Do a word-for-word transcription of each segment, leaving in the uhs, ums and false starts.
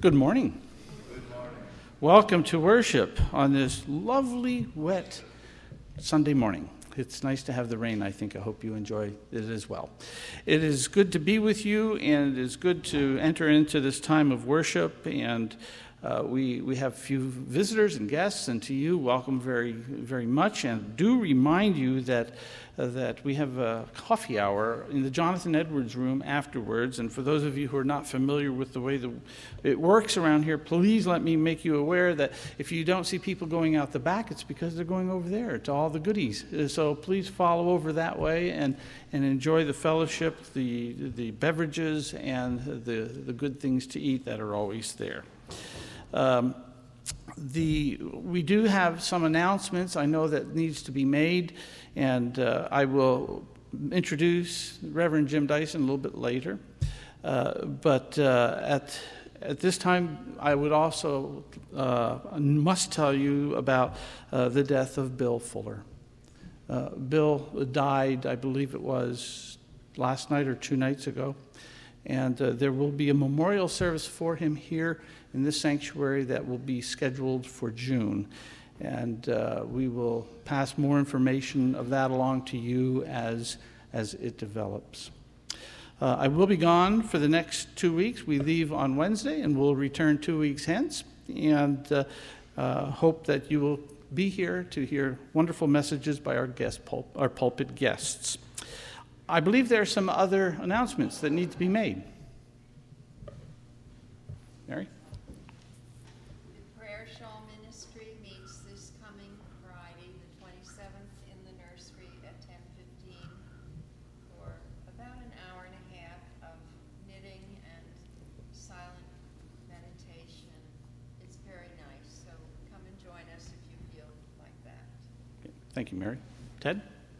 Good morning. Good morning. Welcome to worship on this lovely, wet Sunday morning. It's nice to have the rain, I think. I hope you enjoy it as well. It is good to be with you, and it is good to enter into this time of worship. And uh, we we have a few visitors and guests, and to you, welcome very, very much. And do remind you that uh, that we have a coffee hour in the Jonathan Edwards room afterwards. And for those of you who are not familiar with the way the, it works around here, please let me make you aware that if you don't see people going out the back, it's because they're going over there to all the goodies. So please follow over that way and, and enjoy the fellowship, the the beverages, and the, the good things to eat that are always there. Um, the we do have some announcements I know that needs to be made, and uh, I will introduce Reverend Jim Dyson a little bit later. Uh, but uh, at at this time, I would also uh, must tell you about uh, the death of Bill Fuller. Uh, Bill died, I believe it was last night or two nights ago, and uh, there will be a memorial service for him here in this sanctuary that will be scheduled for June. And uh, we will pass more information of that along to you as, as it develops. Uh, I will be gone for the next two weeks. We leave on Wednesday and we'll return two weeks hence. And uh, uh, hope that you will be here to hear wonderful messages by our guest pul- our pulpit guests. I believe there are some other announcements that need to be made. Mary? The Prayer Shawl Ministry meets this coming Friday, the twenty-seventh, in the nursery at ten fifteen for about an hour and a half of knitting and silent meditation. It's very nice, so come and join us if you feel like that. Okay. Thank you, Mary. Ted?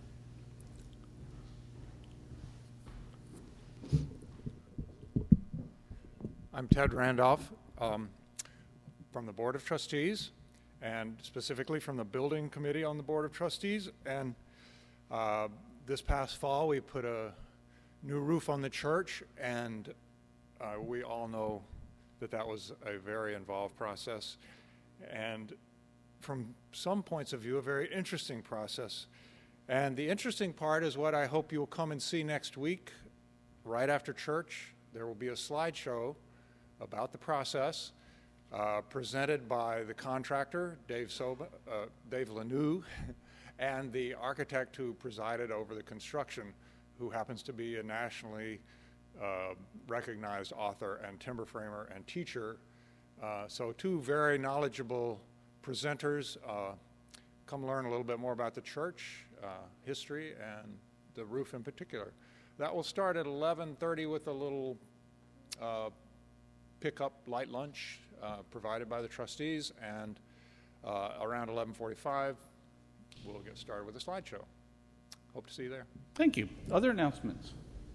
I'm Ted Randolph um, from the Board of Trustees, and specifically from the Building Committee on the Board of Trustees. And uh, this past fall, we put a new roof on the church, and uh, we all know that that was a very involved process, and from some points of view, a very interesting process. And the interesting part is what I hope you'll come and see next week, right after church. There will be a slideshow about the process, uh, presented by the contractor, Dave Soba, uh, Dave Lanou, and the architect who presided over the construction, who happens to be a nationally uh, recognized author and timber framer and teacher. Uh, so two very knowledgeable presenters. Uh, come learn a little bit more about the church, uh, history, and the roof in particular. That will start at eleven thirty with a little uh, pick-up light lunch uh, provided by the trustees, and uh, around eleven forty-five, we'll get started with a slideshow. Hope to see you there. Thank you. Other announcements?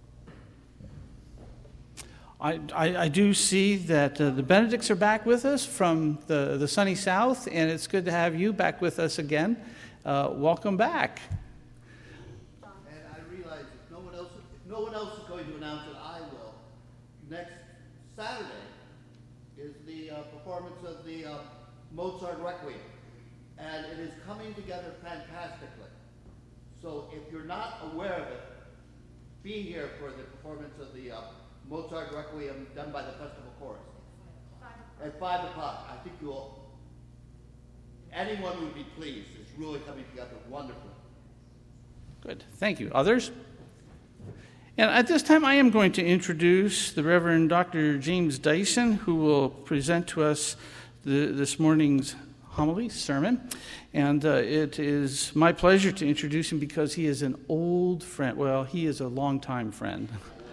I, I, I do see that uh, the Benedicts are back with us from the, the sunny south, and it's good to have you back with us again. Uh, welcome back. And I realize if no one else, if no one else is going to announce it, I will. Next Saturday is the uh, performance of the uh, Mozart Requiem, and it is coming together fantastically. So if you're not aware of it, be here for the performance of the uh, Mozart Requiem done by the Festival Chorus at five o'clock. I think you'll, anyone would be pleased. It's really coming together wonderfully. Good. Thank you. Others? And at this time, I am going to introduce the Reverend Doctor James Dyson, who will present to us the, this morning's homily, sermon. And uh, it is my pleasure to introduce him because he is an old friend. Well, he is a longtime friend.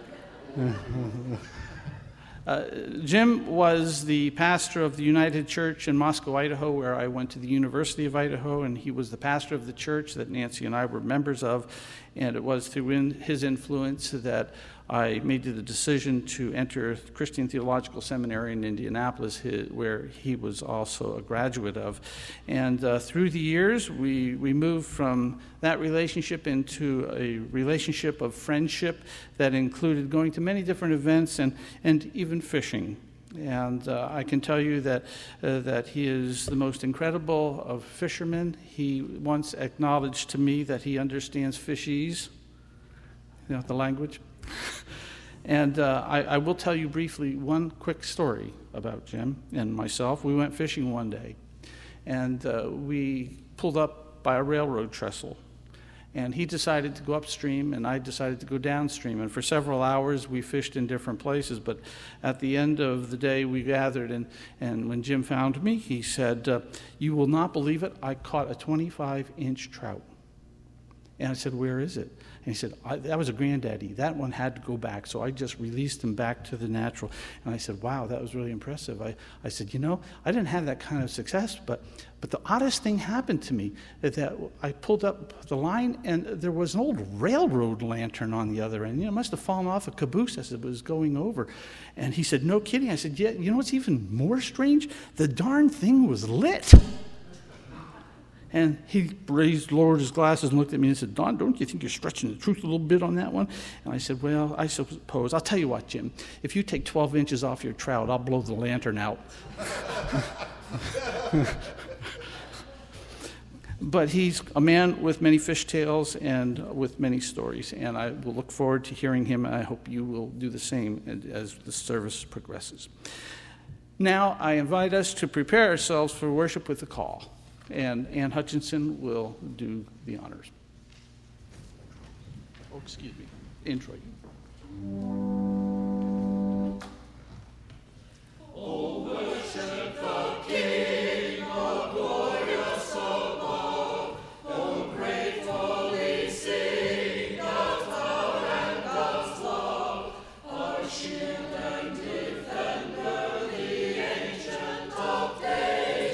uh, Jim was the pastor of the United Church in Moscow, Idaho, where I went to the University of Idaho, and he was the pastor of the church that Nancy and I were members of. And it was through in his influence that I made the decision to enter Christian Theological Seminary in Indianapolis, where he was also a graduate of. And uh, through the years, we, we moved from that relationship into a relationship of friendship that included going to many different events and, and even fishing And uh, I can tell you that, uh, that he is the most incredible of fishermen. He once acknowledged to me that he understands fishese, you know, the language. And uh, I, I will tell you briefly one quick story about Jim and myself. We went fishing one day, and uh, we pulled up by a railroad trestle. And he decided to go upstream, and I decided to go downstream. And for several hours, we fished in different places. But at the end of the day, we gathered, and, and when Jim found me, he said, uh, "You will not believe it, I caught a twenty-five inch trout." And I said, "Where is it?" And he said, I, "That was a granddaddy. That one had to go back, so I just released him back to the natural." And I said, "Wow, that was really impressive." I, I said, "You know, I didn't have that kind of success, but but the oddest thing happened to me, that I pulled up the line, and there was an old railroad lantern on the other end. You know, it must have fallen off a caboose as it was going over." And he said, "No kidding." I said, "Yeah, you know what's even more strange? The darn thing was lit." And he raised, lowered his glasses and looked at me and said, "Don, don't you think you're stretching the truth a little bit on that one?" And I said, "Well, I suppose. I'll tell you what, Jim. If you take twelve inches off your trout, I'll blow the lantern out." But he's a man with many fishtails and with many stories, and I will look forward to hearing him, and I hope you will do the same as the service progresses. Now, I invite us to prepare ourselves for worship with the call. And Ann Hutchinson will do the honors. Oh, excuse me. Intro you. Oh, worship the King of glorious above. Oh, gratefully sing God's power and God's love. Our shield and defender, the ancient of days.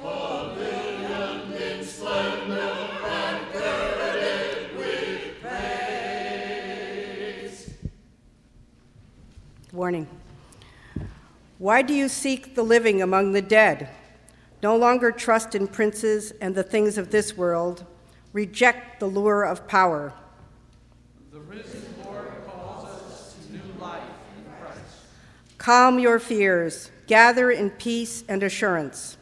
Warning. Why do you seek the living among the dead? No longer trust in princes and the things of this world. Reject the lure of power. The risen Lord calls us to new life in Christ. Calm your fears. Gather in peace and assurance.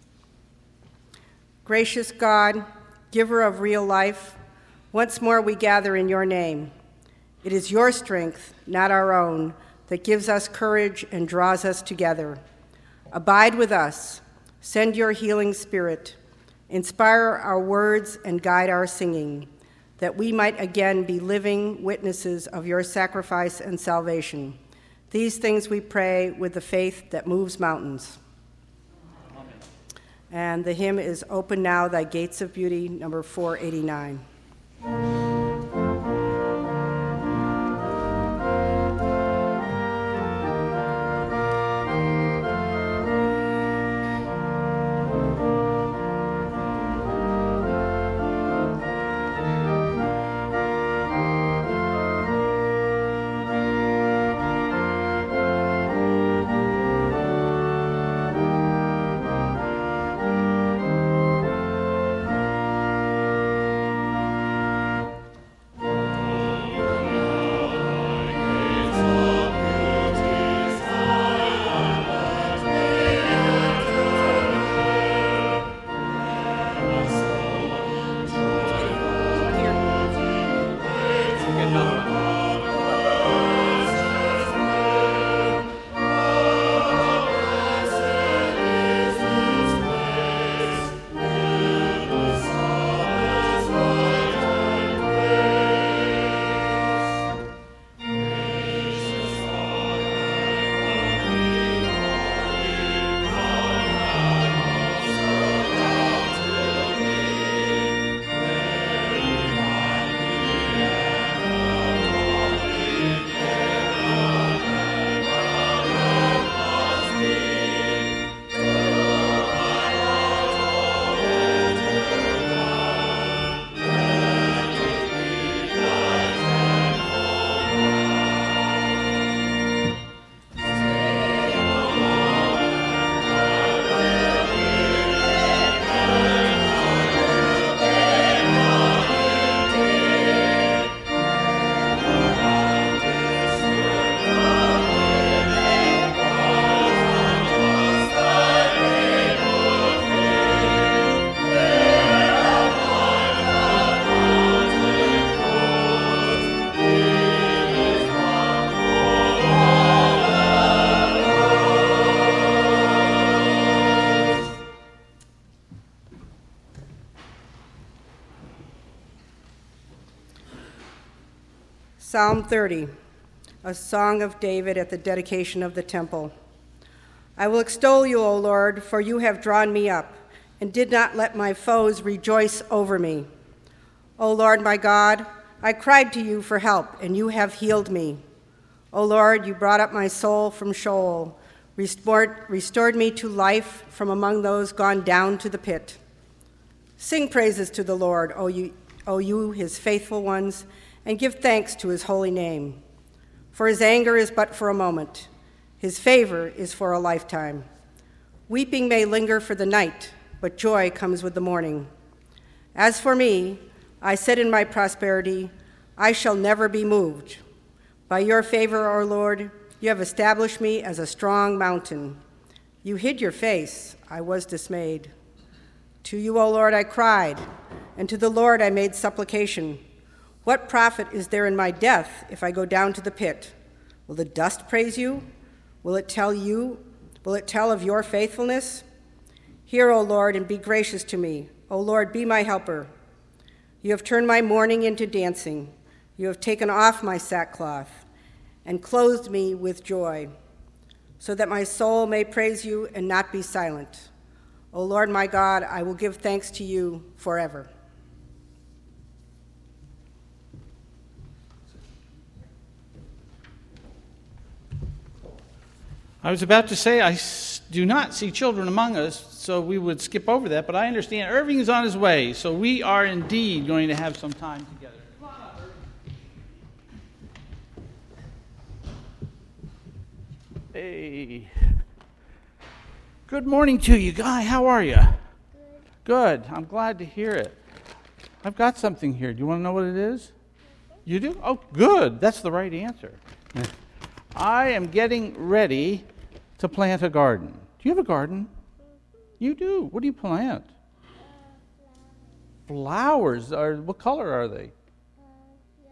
Gracious God, giver of real life, once more we gather in your name. It is your strength, not our own, that gives us courage and draws us together. Abide with us. Send your healing spirit. Inspire our words and guide our singing, that we might again be living witnesses of your sacrifice and salvation. These things we pray with the faith that moves mountains. Amen. And the hymn is "Open Now Thy Gates of Beauty," number four eighty-nine. Psalm thirty, a song of David at the dedication of the temple. I will extol you, O Lord, for you have drawn me up and did not let my foes rejoice over me. O Lord, my God, I cried to you for help, and you have healed me. O Lord, you brought up my soul from Sheol, restored, restored me to life from among those gone down to the pit. Sing praises to the Lord, O you, O you, his faithful ones, and give thanks to his holy name. For his anger is but for a moment. His favor is for a lifetime. Weeping may linger for the night, but joy comes with the morning. As for me, I said in my prosperity, I shall never be moved. By your favor, O Lord, you have established me as a strong mountain. You hid your face, I was dismayed. To you, O Lord, I cried, and to the Lord I made supplication. What profit is there in my death if I go down to the pit? Will the dust praise you? Will it tell you? Will it tell of your faithfulness? Hear, O Lord, and be gracious to me. O Lord, be my helper. You have turned my mourning into dancing. You have taken off my sackcloth and clothed me with joy, so that my soul may praise you and not be silent. O Lord, my God, I will give thanks to you forever. I was about to say I do not see children among us, so we would skip over that, but I understand Irving is on his way, so we are indeed going to have some time together. Come on up, Irving. Hey. Good morning to you, Guy. How are you? Good. Good. I'm glad to hear it. I've got something here. Do you want to know what it is? You do? Oh, good. That's the right answer. I am getting ready to plant a garden. Do you have a garden? You do. What do you plant? Flowers. Are what color are they? Uh,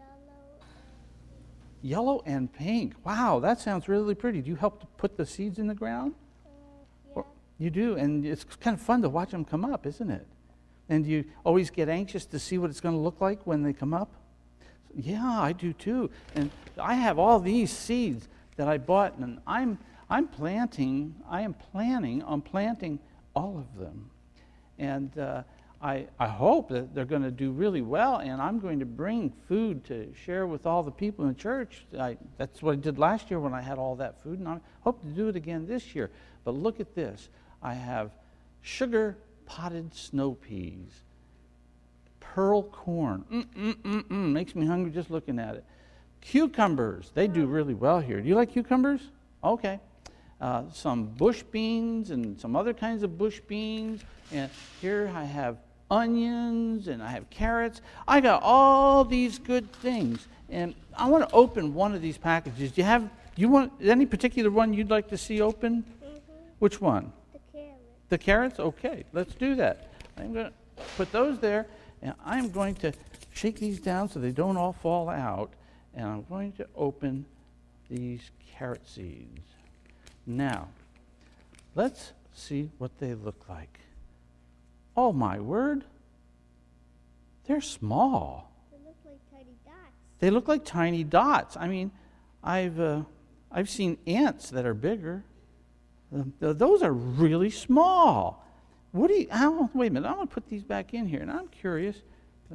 yellow. Yellow and pink. Wow, that sounds really pretty. Do you help to put the seeds in the ground? Uh, yeah. Or, you do, and it's kind of fun to watch them come up, isn't it? And you always get anxious to see what it's going to look like when they come up? Yeah, I do too. And I have all these seeds that I bought, and I'm I'm planting. I am planning on planting all of them, and uh, I I hope that they're going to do really well. And I'm going to bring food to share with all the people in the church. I, that's what I did last year when I had all that food, and I hope to do it again this year. But look at this. I have sugar potted snow peas, pearl corn. Mm-mm-mm-mm. Makes me hungry just looking at it. Cucumbers. They do really well here. Do you like cucumbers? Okay. Uh, some bush beans and some other kinds of bush beans. And here I have onions and I have carrots. I got all these good things. And I want to open one of these packages. Do you have, you want any particular one you'd like to see open? Mm-hmm. Which one? The carrot. The carrots? Okay, let's do that. I'm going to put those there, and I'm going to shake these down so they don't all fall out, and I'm going to open these carrot seeds. Now, let's see what they look like. Oh, my word. They're small. They look like tiny dots. They look like tiny dots. I mean, I've uh, I've seen ants that are bigger. Uh, those are really small. What do you? How, wait a minute. I'm going to put these back in here, and I'm curious. Uh,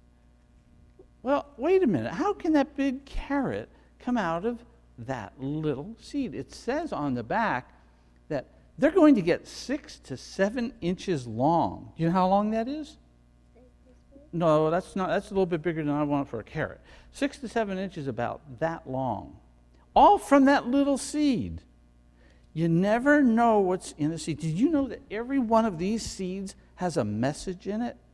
well, wait a minute. How can that big carrot come out of that little seed? It says on the back that they're going to get six to seven inches long. Do you know how long that is? No, that's not. That's a little bit bigger than I want for a carrot. Six to seven inches, about that long. All from that little seed. You never know what's in a seed. Did you know that every one of these seeds has a message in it?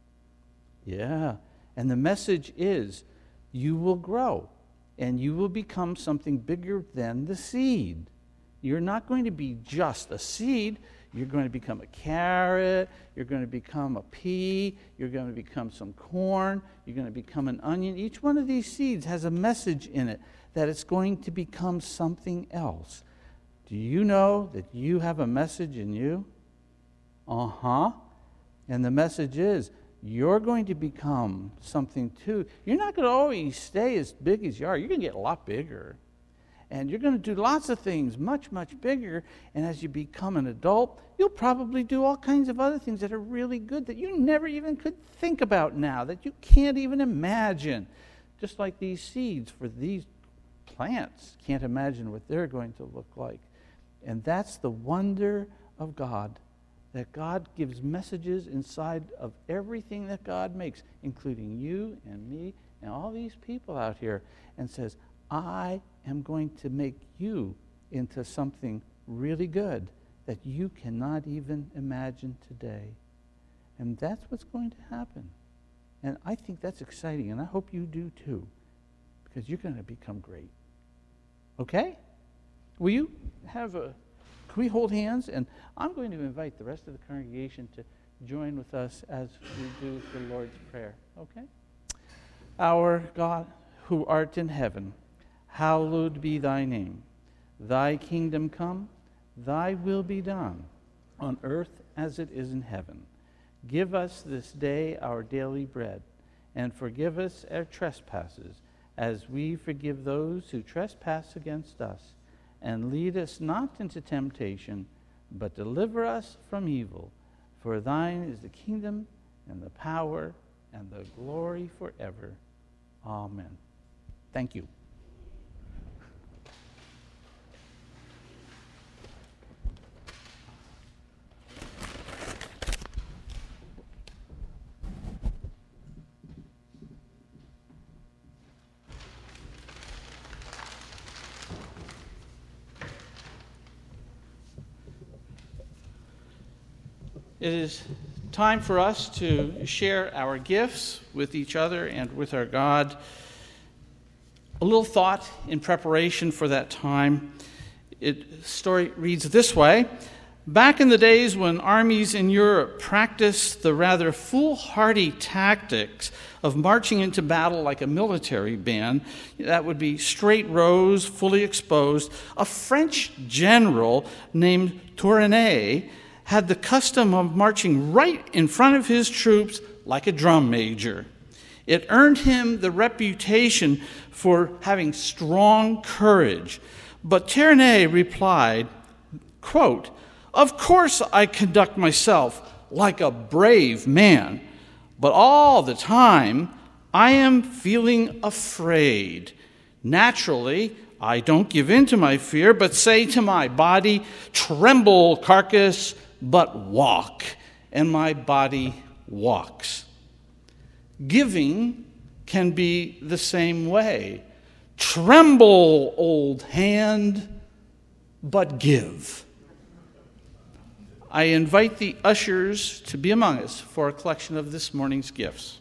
Yeah. And the message is, you will grow, and you will become something bigger than the seed. You're not going to be just a seed. You're going to become a carrot. You're going to become a pea. You're going to become some corn. You're going to become an onion. Each one of these seeds has a message in it that it's going to become something else. Do you know that you have a message in you? Uh-huh. And the message is, you're going to become something too. You're not going to always stay as big as you are. You're going to get a lot bigger. And you're going to do lots of things much, much bigger. And as you become an adult, you'll probably do all kinds of other things that are really good that you never even could think about now, that you can't even imagine. Just like these seeds for these plants can't imagine what they're going to look like. And that's the wonder of God, that God gives messages inside of everything that God makes, including you and me and all these people out here, and says, I am going to make you into something really good that you cannot even imagine today. And that's what's going to happen. And I think that's exciting, and I hope you do too, because you're going to become great. Okay? Will you have a, can we hold hands? And I'm going to invite the rest of the congregation to join with us as we do the Lord's Prayer. Okay? Our God, who art in heaven, hallowed be thy name. Thy kingdom come, thy will be done, on earth as it is in heaven. Give us this day our daily bread, and forgive us our trespasses, as we forgive those who trespass against us. And lead us not into temptation, but deliver us from evil. For thine is the kingdom, and the power, and the glory forever. Amen. Thank you. It is time for us to share our gifts with each other and with our God. A little thought in preparation for that time. It, the story reads this way. Back in the days when armies in Europe practiced the rather foolhardy tactics of marching into battle like a military band, that would be straight rows, fully exposed, a French general named Tournay had the custom of marching right in front of his troops like a drum major. It earned him the reputation for having strong courage. But Tournay replied, quote, "Of course I conduct myself like a brave man, but all the time I am feeling afraid. Naturally, I don't give in to my fear, but say to my body, 'Tremble, carcass,' but walk, and my body walks." Giving can be the same way. Tremble, old hand, but give. I invite the ushers to be among us for a collection of this morning's gifts.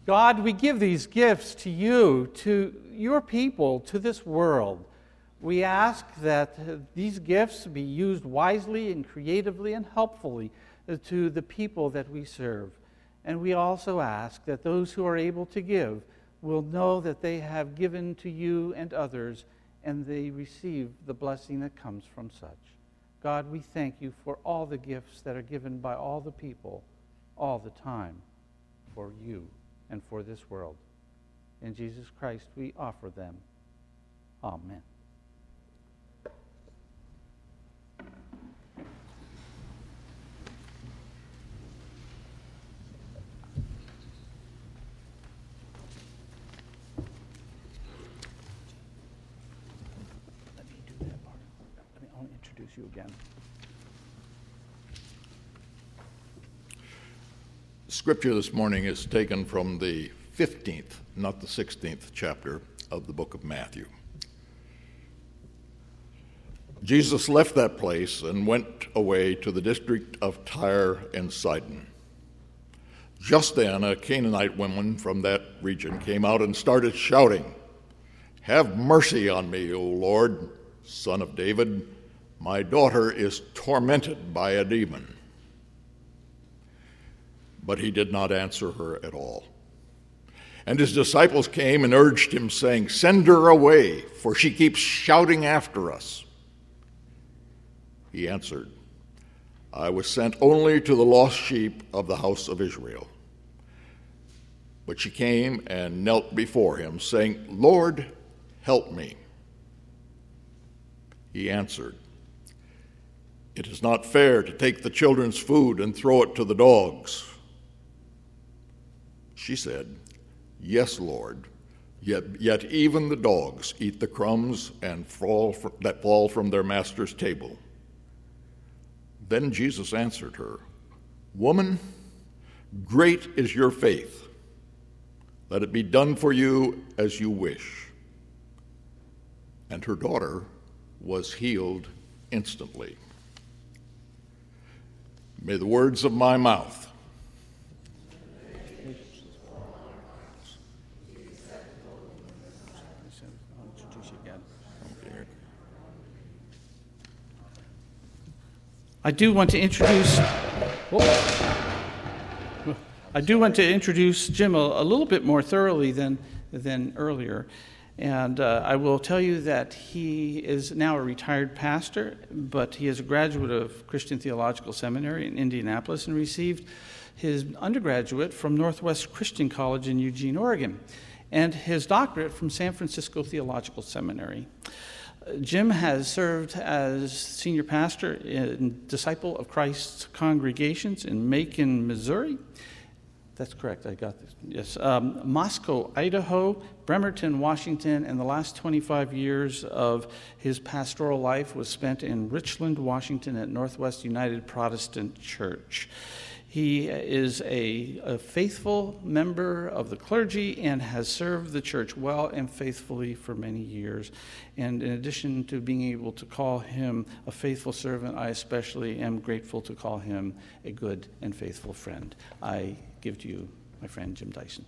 God, we give these gifts to you, to your people, to this world. We ask that these gifts be used wisely and creatively and helpfully to the people that we serve. And we also ask that those who are able to give will know that they have given to you and others, and they receive the blessing that comes from such. God, we thank you for all the gifts that are given by all the people all the time for you and for this world. In Jesus Christ we offer them. Amen. Let me do that part. Let me, I'll introduce you again. Scripture this morning is taken from the fifteenth, not the sixteenth chapter of the book of Matthew. Jesus left that place and went away to the district of Tyre and Sidon. Just then, a Canaanite woman from that region came out and started shouting, "Have mercy on me, O Lord, Son of David. My daughter is tormented by a demon." But he did not answer her at all. And his disciples came and urged him, saying, "Send her away, for she keeps shouting after us." He answered, "I was sent only to the lost sheep of the house of Israel." But she came and knelt before him, saying, "Lord, help me." He answered, "It is not fair to take the children's food and throw it to the dogs." She said, "Yes, Lord, yet, yet even the dogs eat the crumbs and fall for, that fall from their master's table." Then Jesus answered her, "Woman, great is your faith. Let it be done for you as you wish." And her daughter was healed instantly. May the words of my mouth I do want to introduce. Whoa. I do want to introduce Jim a, a little bit more thoroughly than than earlier, and uh, I will tell you that he is now a retired pastor, but he is a graduate of Christian Theological Seminary in Indianapolis and received his undergraduate from Northwest Christian College in Eugene, Oregon, and his doctorate from San Francisco Theological Seminary. Jim has served as senior pastor in Disciple of Christ congregations in Macon, Missouri. That's correct, I got this. Yes. Um, Moscow, Idaho, Bremerton, Washington, and the last twenty-five years of his pastoral life was spent in Richland, Washington at Northwest United Protestant Church. He is a, a faithful member of the clergy and has served the church well and faithfully for many years. And in addition to being able to call him a faithful servant, I especially am grateful to call him a good and faithful friend. I give to you my friend Jim Dyson.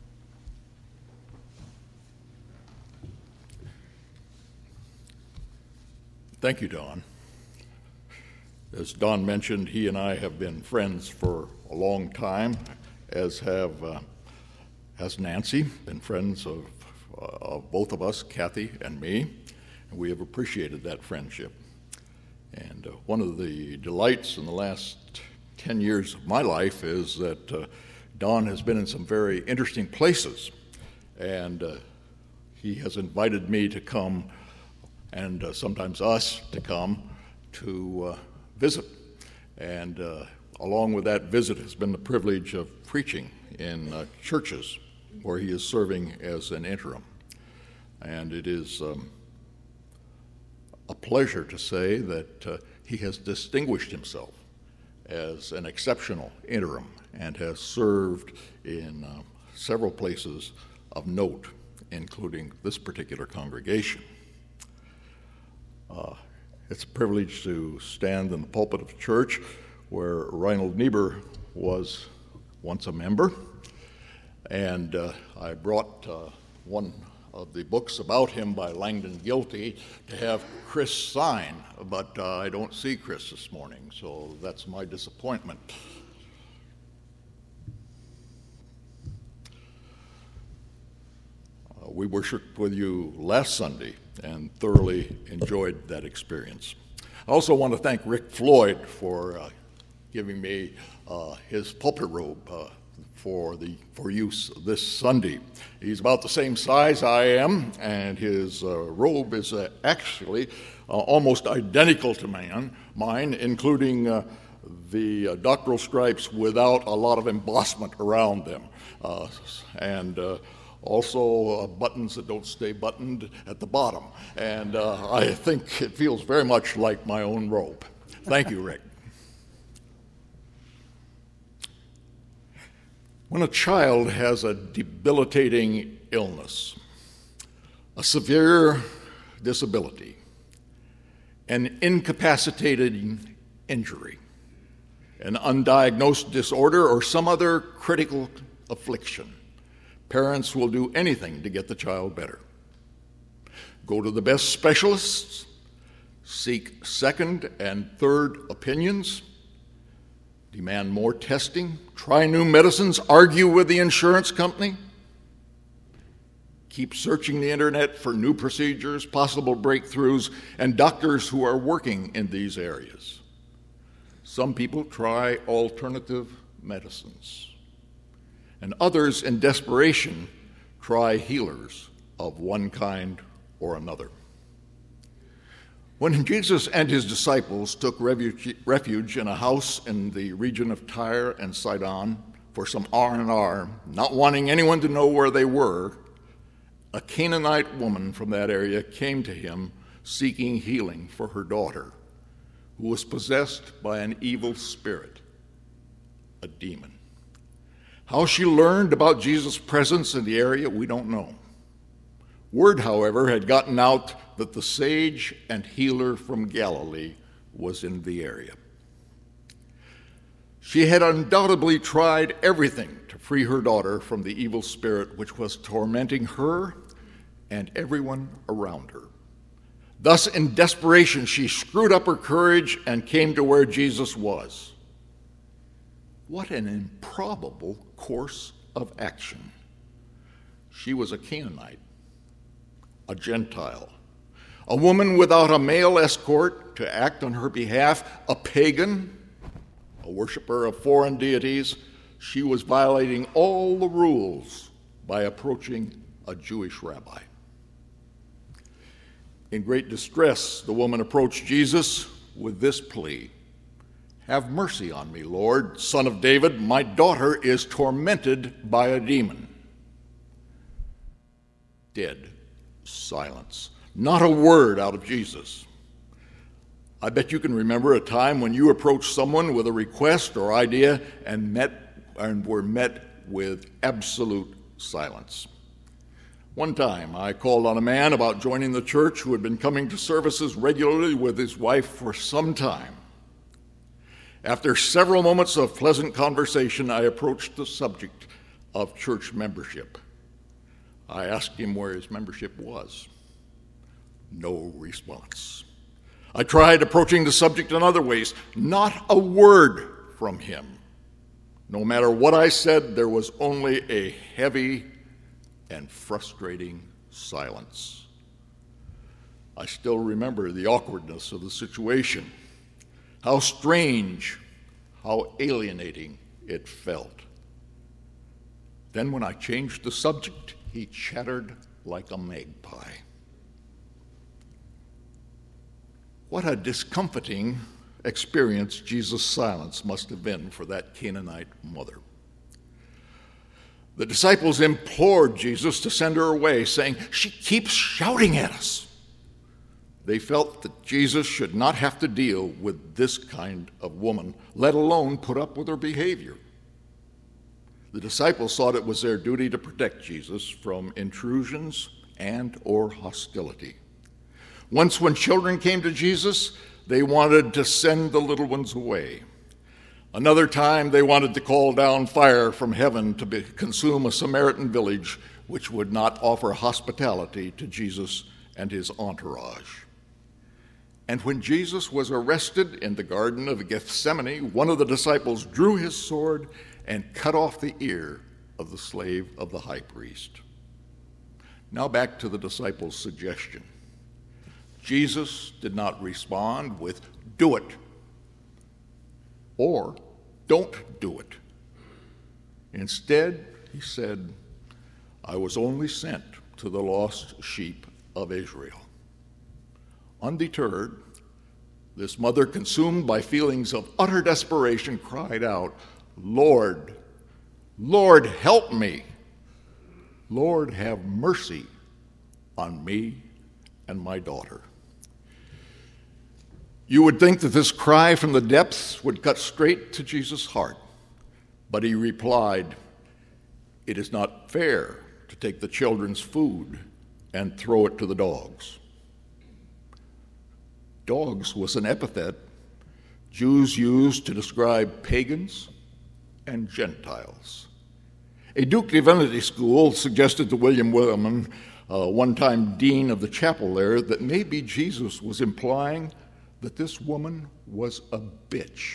Thank you, Don. As Don mentioned, he and I have been friends for a long time, as have uh, has Nancy, been friends of, uh, of both of us, Kathy and me, and we have appreciated that friendship. And uh, one of the delights in the last ten years of my life is that uh, Don has been in some very interesting places, and uh, he has invited me to come, and uh, sometimes us to come, to uh, visit. And uh, along with that visit has been the privilege of preaching in uh, churches where he is serving as an interim. And it is um, a pleasure to say that uh, he has distinguished himself as an exceptional interim and has served in uh, several places of note, including this particular congregation. Uh, It's a privilege to stand in the pulpit of a church where Reinhold Niebuhr was once a member, And uh, I brought uh, one of the books about him by Langdon Gilty to have Chris sign, but uh, I don't see Chris this morning, so that's my disappointment. Uh, we worshiped with you last Sunday and thoroughly enjoyed that experience. I also want to thank Rick Floyd for uh, giving me uh, his pulpit robe uh, for the for use this Sunday. He's about the same size I am, and his uh, robe is uh, actually uh, almost identical to man, mine, including uh, the uh, doctoral stripes without a lot of embossment around them, uh, and uh, also uh, buttons that don't stay buttoned at the bottom. And uh, I think it feels very much like my own robe. Thank you, Rick. When a child has a debilitating illness, a severe disability, an incapacitating injury, an undiagnosed disorder, or some other critical affliction, parents will do anything to get the child better. Go to the best specialists, seek second and third opinions, demand more testing, try new medicines, argue with the insurance company, keep searching the internet for new procedures, possible breakthroughs, and doctors who are working in these areas. Some people try alternative medicines, and others in desperation try healers of one kind or another. When Jesus and his disciples took refuge in a house in the region of Tyre and Sidon for some R and R, not wanting anyone to know where they were, a Canaanite woman from that area came to him seeking healing for her daughter, who was possessed by an evil spirit, a demon. How she learned about Jesus' presence in the area, we don't know. Word, however, had gotten out that the sage and healer from Galilee was in the area. She had undoubtedly tried everything to free her daughter from the evil spirit which was tormenting her and everyone around her. Thus, in desperation, she screwed up her courage and came to where Jesus was. What an improbable course of action. She was a Canaanite, a Gentile, a woman without a male escort to act on her behalf, a pagan, a worshiper of foreign deities. She was violating all the rules by approaching a Jewish rabbi. In great distress, the woman approached Jesus with this plea: "Have mercy on me, Lord, Son of David. My daughter is tormented by a demon." Dead silence. Not a word out of Jesus. I bet you can remember a time when you approached someone with a request or idea and met and were met with absolute silence. One time, I called on a man about joining the church who had been coming to services regularly with his wife for some time. After several moments of pleasant conversation, I approached the subject of church membership. I asked him where his membership was. No response. I tried approaching the subject in other ways. Not a word from him. No matter what I said, there was only a heavy and frustrating silence. I still remember the awkwardness of the situation, how strange, how alienating it felt. Then when I changed the subject, he chattered like a magpie. What a discomforting experience Jesus' silence must have been for that Canaanite mother. The disciples implored Jesus to send her away, saying, "She keeps shouting at us." They felt that Jesus should not have to deal with this kind of woman, let alone put up with her behavior. The disciples thought it was their duty to protect Jesus from intrusions and or hostility. Once when children came to Jesus, they wanted to send the little ones away. Another time they wanted to call down fire from heaven to be, consume a Samaritan village which would not offer hospitality to Jesus and his entourage. And when Jesus was arrested in the Garden of Gethsemane, one of the disciples drew his sword and cut off the ear of the slave of the high priest. Now back to the disciples' suggestion. Jesus did not respond with, "Do it," or "Don't do it." Instead, he said, "I was only sent to the lost sheep of Israel." Undeterred, this mother, consumed by feelings of utter desperation, cried out, "Lord, Lord, help me. Lord, have mercy on me and my daughter." You would think that this cry from the depths would cut straight to Jesus' heart, but he replied, "It is not fair to take the children's food and throw it to the dogs." Dogs was an epithet Jews used to describe pagans and Gentiles. A Duke Divinity School suggested to William Williman, uh, one-time dean of the chapel there, that maybe Jesus was implying that this woman was a bitch.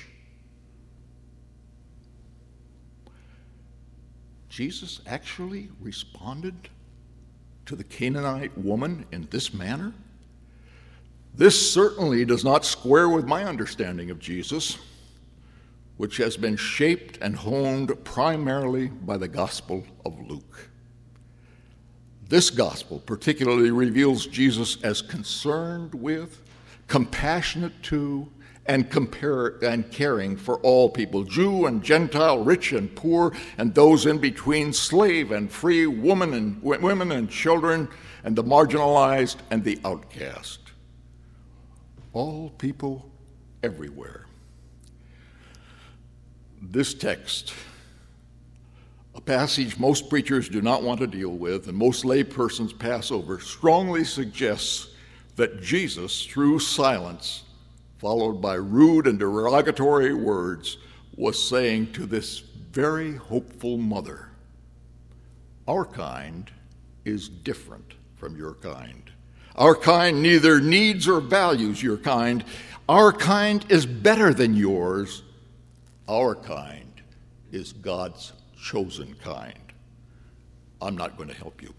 Jesus actually responded to the Canaanite woman in this manner? This certainly does not square with my understanding of Jesus, which has been shaped and honed primarily by the Gospel of Luke. This gospel particularly reveals Jesus as concerned with, compassionate to, and compare and caring for all people, Jew and Gentile, rich and poor, and those in between, slave and free, woman and women and children, and the marginalized and the outcast. All people everywhere. This text, a passage most preachers do not want to deal with and most lay persons pass over, strongly suggests that Jesus, through silence, followed by rude and derogatory words, was saying to this very hopeful mother, "Our kind is different from your kind. Our kind neither needs or values your kind. Our kind is better than yours. Our kind is God's chosen kind. I'm not going to help you."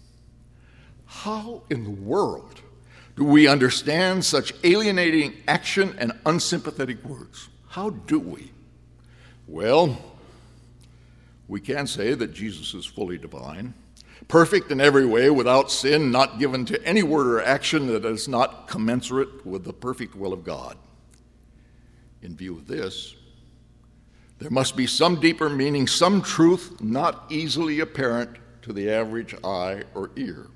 How in the world do we understand such alienating action and unsympathetic words? How do we? Well, we can say that Jesus is fully divine, perfect in every way, without sin, not given to any word or action that is not commensurate with the perfect will of God. In view of this, there must be some deeper meaning, some truth not easily apparent to the average eye or ear.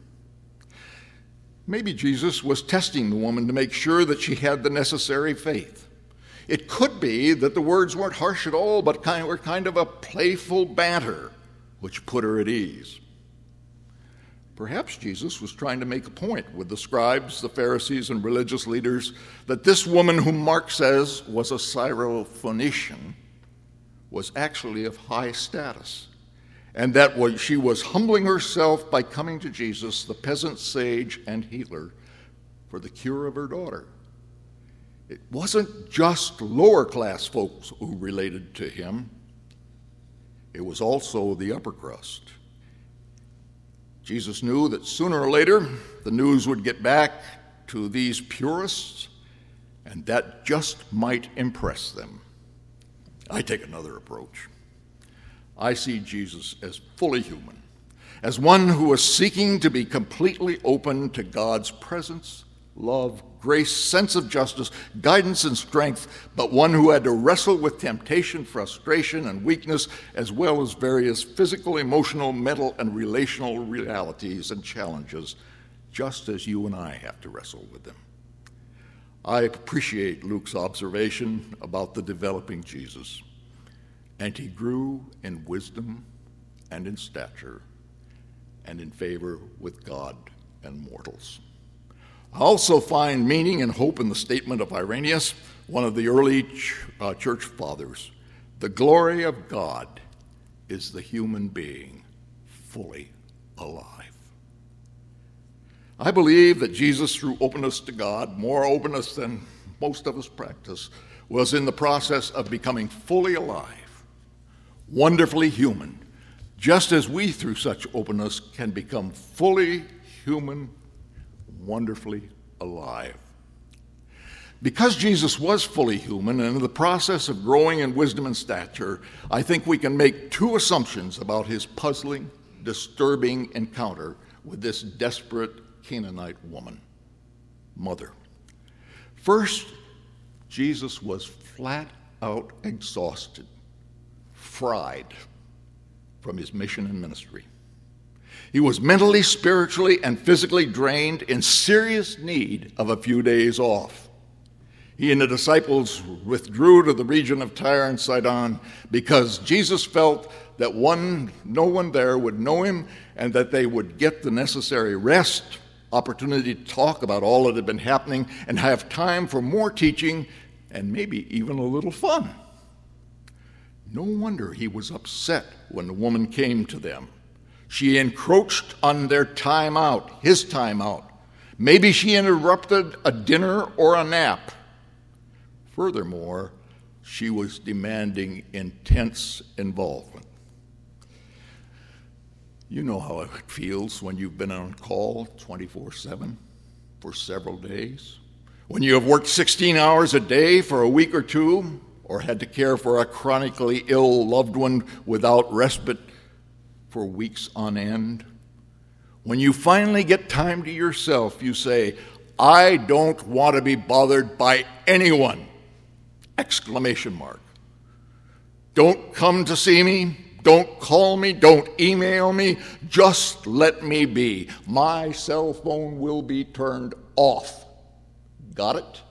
Maybe Jesus was testing the woman to make sure that she had the necessary faith. It could be that the words weren't harsh at all, but kind of, were kind of a playful banter, which put her at ease. Perhaps Jesus was trying to make a point with the scribes, the Pharisees, and religious leaders that this woman, whom Mark says was a Syrophoenician, was actually of high status, and that she was humbling herself by coming to Jesus, the peasant sage and healer, for the cure of her daughter. It wasn't just lower-class folks who related to him. It was also the upper crust. Jesus knew that sooner or later the news would get back to these purists, and that just might impress them. I take another approach. I see Jesus as fully human, as one who was seeking to be completely open to God's presence, love, grace, sense of justice, guidance, and strength, but one who had to wrestle with temptation, frustration, and weakness, as well as various physical, emotional, mental, and relational realities and challenges, just as you and I have to wrestle with them. I appreciate Luke's observation about the developing Jesus. And he grew in wisdom and in stature and in favor with God and mortals. I also find meaning and hope in the statement of Irenaeus, one of the early ch- uh, church fathers. The glory of God is the human being fully alive. I believe that Jesus, through openness to God, more openness than most of us practice, was in the process of becoming fully alive, wonderfully human, just as we, through such openness, can become fully human, wonderfully alive. Because Jesus was fully human and in the process of growing in wisdom and stature, I think we can make two assumptions about his puzzling, disturbing encounter with this desperate Canaanite woman, mother. First, Jesus was flat out exhausted, fried from his mission and ministry. He was mentally, spiritually, and physically drained, in serious need of a few days off. He and the disciples withdrew to the region of Tyre and Sidon because Jesus felt that one, no one there would know him and that they would get the necessary rest, opportunity to talk about all that had been happening, and have time for more teaching and maybe even a little fun. No wonder he was upset when the woman came to them. She encroached on their time out, his time out. Maybe she interrupted a dinner or a nap. Furthermore, she was demanding intense involvement. You know how it feels when you've been on call twenty-four seven for several days, when you have worked sixteen hours a day for a week or two, or had to care for a chronically ill loved one without respite for weeks on end. When you finally get time to yourself, you say, "I don't want to be bothered by anyone!" Exclamation mark. Don't come to see me. Don't call me. Don't email me. Just let me be. My cell phone will be turned off. Got it?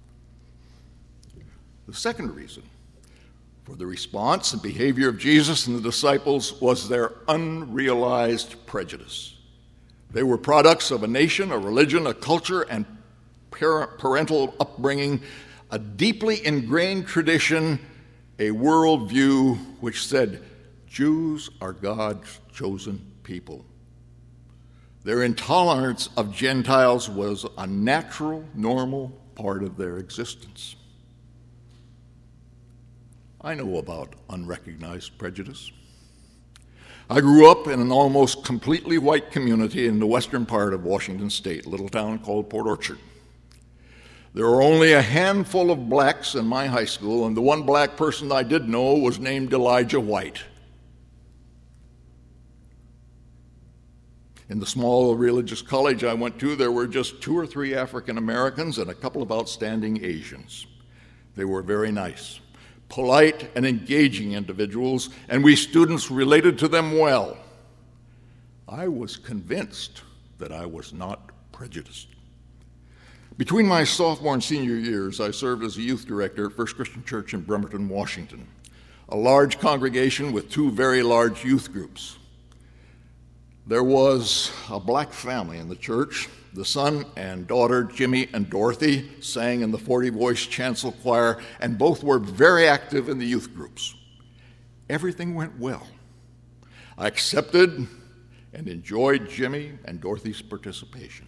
The second reason for the response and behavior of Jesus and the disciples was their unrealized prejudice. They were products of a nation, a religion, a culture, and parental upbringing, a deeply ingrained tradition, a worldview which said, Jews are God's chosen people. Their intolerance of Gentiles was a natural, normal part of their existence. I know about unrecognized prejudice. I grew up in an almost completely white community in the western part of Washington State, a little town called Port Orchard. There were only a handful of blacks in my high school, and the one black person I did know was named Elijah White. In the small religious college I went to, there were just two or three African Americans and a couple of outstanding Asians. They were very nice, polite, and engaging individuals, and we students related to them well. I was convinced that I was not prejudiced. Between my sophomore and senior years, I served as a youth director at First Christian Church in Bremerton, Washington, a large congregation with two very large youth groups. There was a black family in the church. The son and daughter, Jimmy and Dorothy, sang in the forty-voice chancel choir, and both were very active in the youth groups. Everything went well. I accepted and enjoyed Jimmy and Dorothy's participation.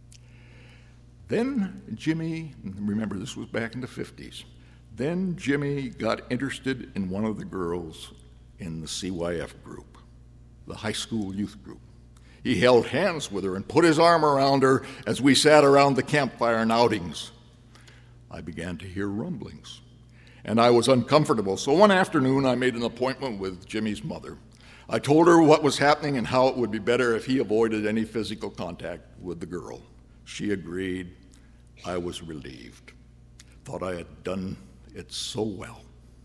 Then Jimmy, remember this was back in the fifties, then Jimmy got interested in one of the girls in the C Y F group, the high school youth group. He held hands with her and put his arm around her as we sat around the campfire in outings. I began to hear rumblings, and I was uncomfortable. So one afternoon, I made an appointment with Jimmy's mother. I told her what was happening and how it would be better if he avoided any physical contact with the girl. She agreed. I was relieved. Thought I had done it so well.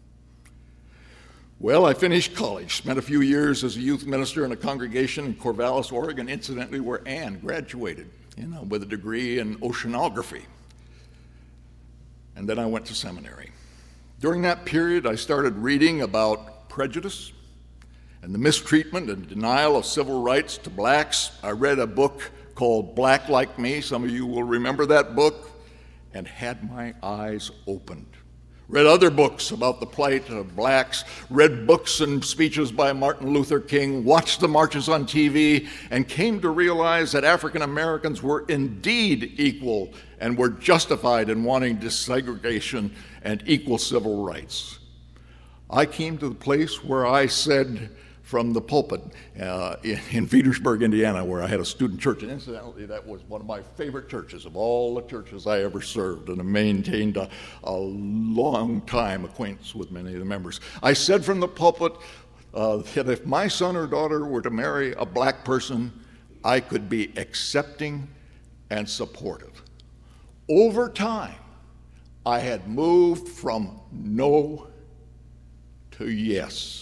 Well, I finished college, spent a few years as a youth minister in a congregation in Corvallis, Oregon, incidentally, where Ann graduated, you know, with a degree in oceanography. And then I went to seminary. During that period, I started reading about prejudice and the mistreatment and denial of civil rights to blacks. I read a book called Black Like Me. Some of you will remember that book, and had my eyes opened. read other books about the plight of blacks, read books and speeches by Martin Luther King, watched the marches on T V, and came to realize that African Americans were indeed equal and were justified in wanting desegregation and equal civil rights. I came to the place where I said from the pulpit uh, in, in Petersburg, Indiana, where I had a student church, and incidentally, that was one of my favorite churches of all the churches I ever served, and I maintained a, a long time acquaintance with many of the members. I said from the pulpit uh, that if my son or daughter were to marry a black person, I could be accepting and supportive. Over time, I had moved from no to yes.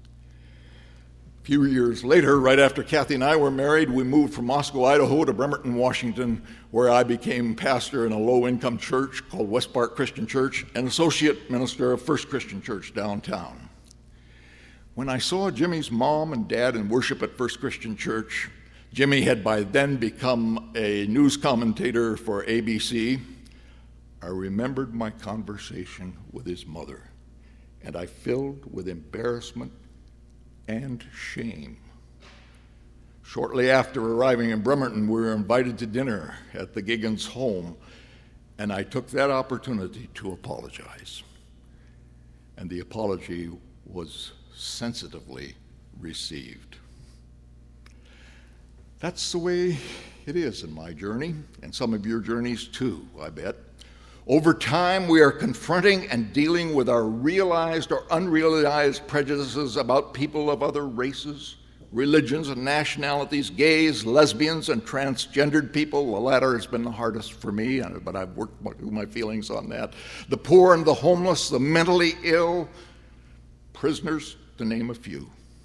A few years later, right after Kathy and I were married, we moved from Moscow, Idaho to Bremerton, Washington, where I became pastor in a low-income church called West Park Christian Church and associate minister of First Christian Church downtown. When I saw Jimmy's mom and dad in worship at First Christian Church, Jimmy had by then become a news commentator for A B C. I remembered my conversation with his mother, and I filled with embarrassment and shame. Shortly after arriving in Bremerton, we were invited to dinner at the Giggins home, and I took that opportunity to apologize. And the apology was sensitively received. That's the way it is in my journey, and some of your journeys too, I bet. Over time, we are confronting and dealing with our realized or unrealized prejudices about people of other races, religions, and nationalities, gays, lesbians, and transgendered people. The latter has been the hardest for me, but I've worked through my feelings on that. The poor and the homeless, the mentally ill, prisoners, to name a few.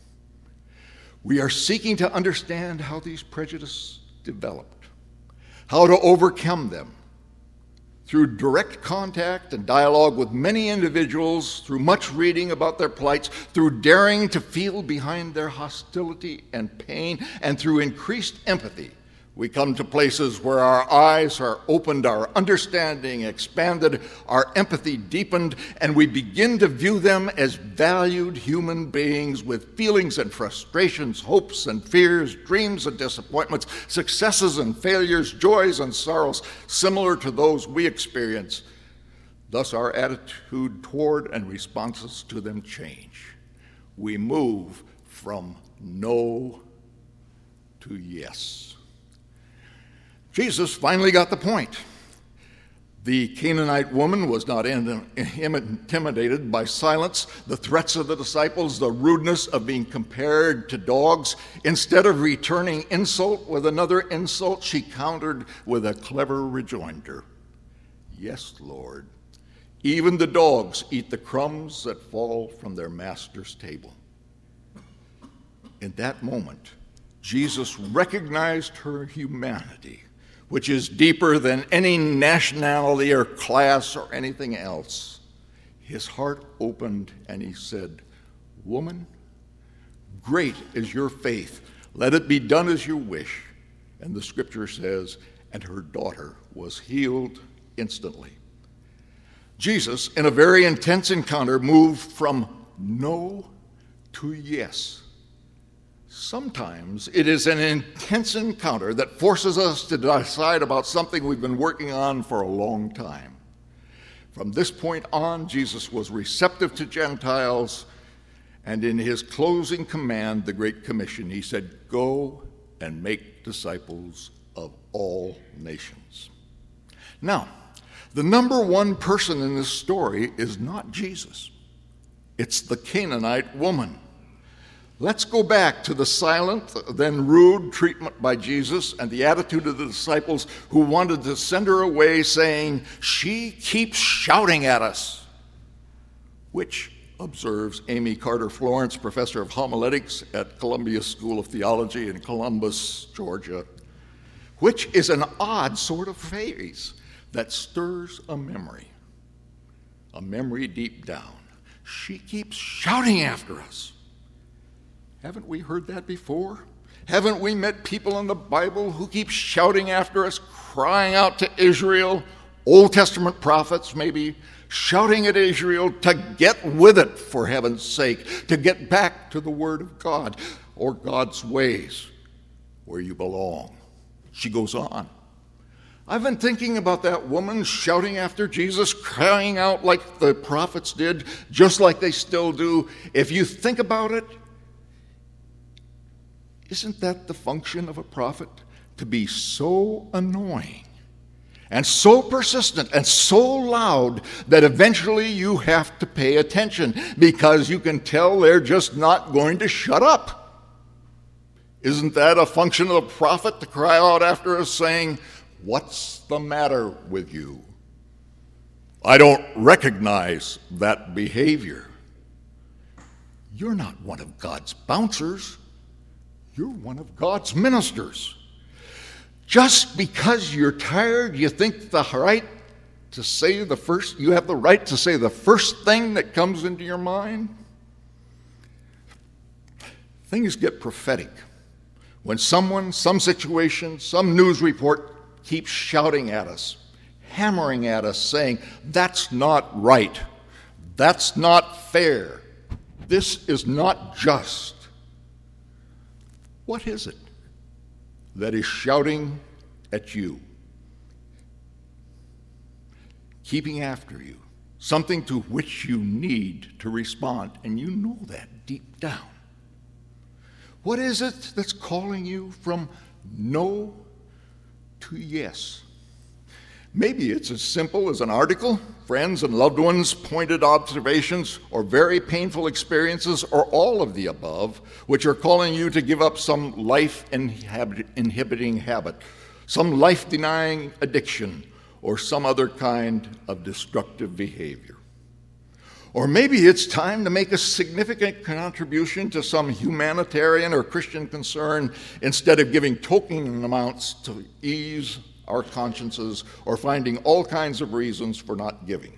We are seeking to understand how these prejudices developed, how to overcome them, through direct contact and dialogue with many individuals, through much reading about their plights, through daring to feel behind their hostility and pain, and through increased empathy, we come to places where our eyes are opened, our understanding expanded, our empathy deepened, and we begin to view them as valued human beings with feelings and frustrations, hopes and fears, dreams and disappointments, successes and failures, joys and sorrows, similar to those we experience. Thus, our attitude toward and responses to them change. We move from no to yes. Jesus finally got the point. The Canaanite woman was not intimidated by silence, the threats of the disciples, the rudeness of being compared to dogs. Instead of returning insult with another insult, she countered with a clever rejoinder. Yes, Lord, even the dogs eat the crumbs that fall from their master's table. In that moment, Jesus recognized her humanity, which is deeper than any nationality or class or anything else. His heart opened and he said, "Woman, great is your faith. Let it be done as you wish." And the scripture says, and her daughter was healed instantly. Jesus, in a very intense encounter, moved from no to yes. Sometimes it is an intense encounter that forces us to decide about something we've been working on for a long time. From this point on, Jesus was receptive to Gentiles, and in his closing command, the Great Commission, he said, "Go and make disciples of all nations." Now, the number one person in this story is not Jesus. It's the Canaanite woman. Let's go back to the silent, then rude treatment by Jesus and the attitude of the disciples who wanted to send her away, saying, "She keeps shouting at us," which, observes Amy Carter Florence, professor of homiletics at Columbia School of Theology in Columbus, Georgia, which is an odd sort of phrase that stirs a memory, a memory deep down. She keeps shouting after us. Haven't we heard that before? Haven't we met people in the Bible who keep shouting after us, crying out to Israel, Old Testament prophets maybe, shouting at Israel to get with it, for heaven's sake, to get back to the Word of God or God's ways where you belong. She goes on. I've been thinking about that woman shouting after Jesus, crying out like the prophets did, just like they still do. If you think about it, isn't that the function of a prophet? To be so annoying and so persistent and so loud that eventually you have to pay attention because you can tell they're just not going to shut up. Isn't that a function of a prophet to cry out after us saying, "What's the matter with you? I don't recognize that behavior." You're not one of God's bouncers. You're one of God's ministers. Just because you're tired, you think the right to say the first, you have the right to say the first thing that comes into your mind? Things get prophetic when someone, some situation, some news report keeps shouting at us, hammering at us, saying, "That's not right. That's not fair. This is not just." What is it that is shouting at you, keeping after you, something to which you need to respond, and you know that deep down? What is it that's calling you from no to yes? Maybe it's as simple as an article, friends and loved ones' pointed observations, or very painful experiences, or all of the above, which are calling you to give up some life-inhibiting habit, some life-denying addiction, or some other kind of destructive behavior. Or maybe it's time to make a significant contribution to some humanitarian or Christian concern instead of giving token amounts to ease our consciences or finding all kinds of reasons for not giving.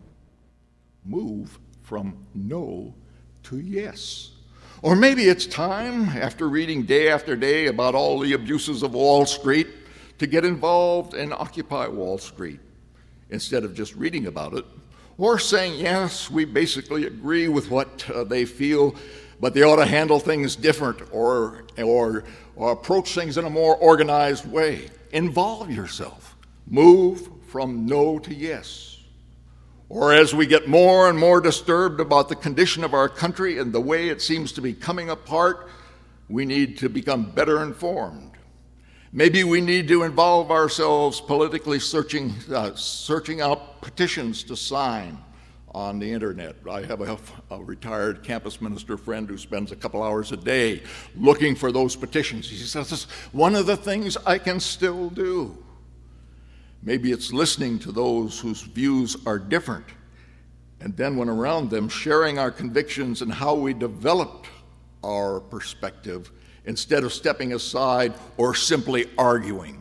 Move from no to yes. Or maybe it's time, after reading day after day about all the abuses of Wall Street, to get involved and occupy Wall Street instead of just reading about it, or saying, yes, we basically agree with what uh, they feel, but they ought to handle things different or, or, or approach things in a more organized way. Involve yourself. Move from no to yes. Or as we get more and more disturbed about the condition of our country and the way it seems to be coming apart, we need to become better informed. Maybe we need to involve ourselves politically searching, uh, searching out petitions to sign on the internet. I have a, a retired campus minister friend who spends a couple hours a day looking for those petitions. He says, "This is one of the things I can still do." Maybe it's listening to those whose views are different, and then when around them, sharing our convictions and how we developed our perspective instead of stepping aside or simply arguing.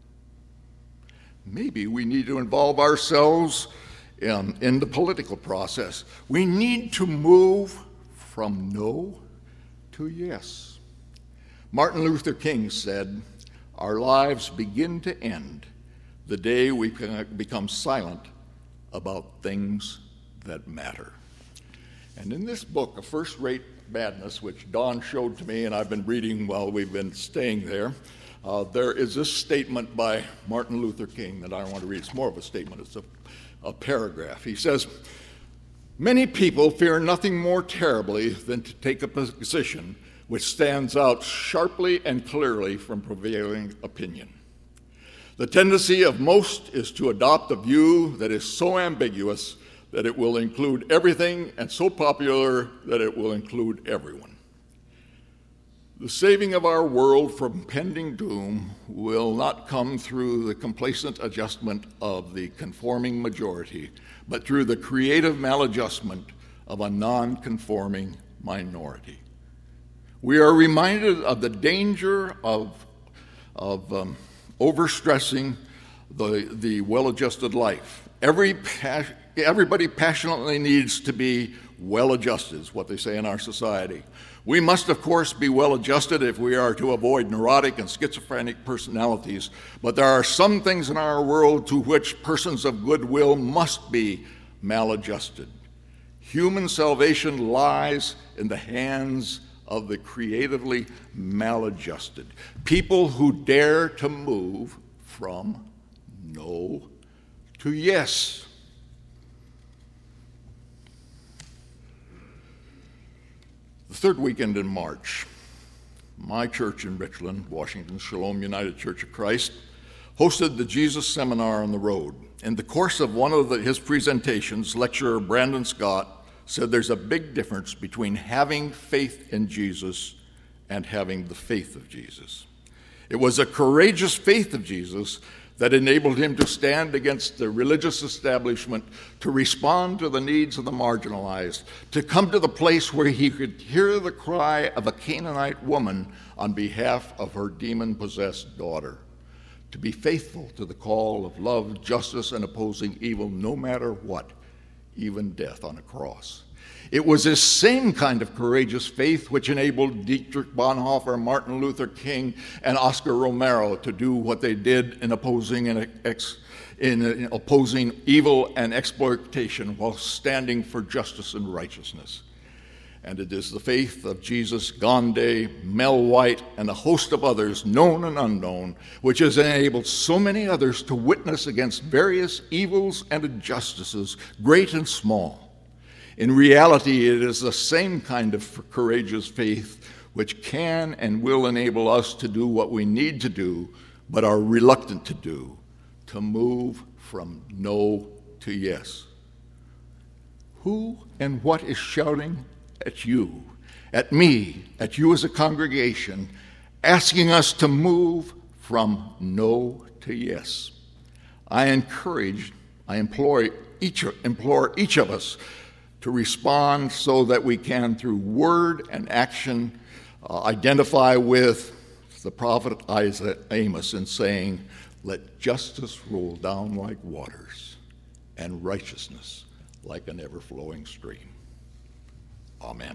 Maybe we need to involve ourselves in, in the political process. We need to move from no to yes. Martin Luther King said, "Our lives begin to end the day we become silent about things that matter." And in this book, A First-Rate Madness, which Don showed to me and I've been reading while we've been staying there, uh, there is this statement by Martin Luther King that I want to read. It's more of a statement. It's a, a paragraph. He says, "Many people fear nothing more terribly than to take a position which stands out sharply and clearly from prevailing opinion. The tendency of most is to adopt a view that is so ambiguous that it will include everything and so popular that it will include everyone. The saving of our world from pending doom will not come through the complacent adjustment of the conforming majority, but through the creative maladjustment of a non-conforming minority. We are reminded of the danger of, of um, overstressing the, the well-adjusted life. Every pas- everybody passionately needs to be well-adjusted, is what they say in our society. We must, of course, be well-adjusted if we are to avoid neurotic and schizophrenic personalities, but there are some things in our world to which persons of goodwill must be maladjusted. Human salvation lies in the hands of the creatively maladjusted. People who dare to move from no to yes. The third weekend in March, my church in Richland, Washington, Shalom United Church of Christ, hosted the Jesus Seminar on the Road. In the course of one of the, his presentations, lecturer Brandon Scott said there's a big difference between having faith in Jesus and having the faith of Jesus. It was a courageous faith of Jesus that enabled him to stand against the religious establishment, to respond to the needs of the marginalized, to come to the place where he could hear the cry of a Canaanite woman on behalf of her demon-possessed daughter, to be faithful to the call of love, justice, and opposing evil, no matter what, even death on a cross. It was this same kind of courageous faith which enabled Dietrich Bonhoeffer, Martin Luther King, and Oscar Romero to do what they did in opposing, and ex, in opposing evil and exploitation while standing for justice and righteousness. And it is the faith of Jesus, Gandhi, Mel White, and a host of others, known and unknown, which has enabled so many others to witness against various evils and injustices, great and small. In reality, it is the same kind of courageous faith which can and will enable us to do what we need to do, but are reluctant to do, to move from no to yes. Who and what is shouting at you, at me, at you as a congregation, asking us to move from no to yes? I encourage, I implore each, implore each of us to respond so that we can, through word and action, uh, identify with the prophet Isaiah Amos in saying, "Let justice roll down like waters, and righteousness like an ever-flowing stream." Amen.